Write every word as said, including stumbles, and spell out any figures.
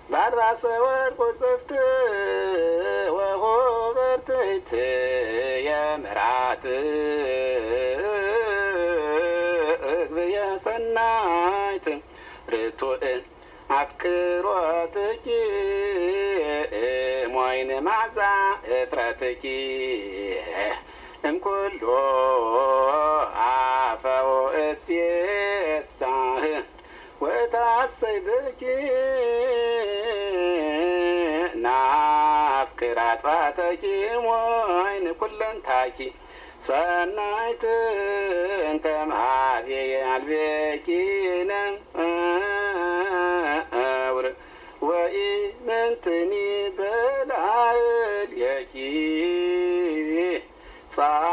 ባልባሰ ወርቅ ጽፍት ወሆበርትት የምራት ርግብ የሰናይት ርቱዕ አፍቅሮትኪ ሞይን ማዛ እጥረትኪ እምኩሎ አፈው እትየሳህ ወታሰይ ብኪ ናፍቅር አጥፋተኪ ሞይን ኩለንታኪ ሰናይት እንተ መሃቤየ አልቤኪነ አውር ወኢምንትኒ በላዕሌኪ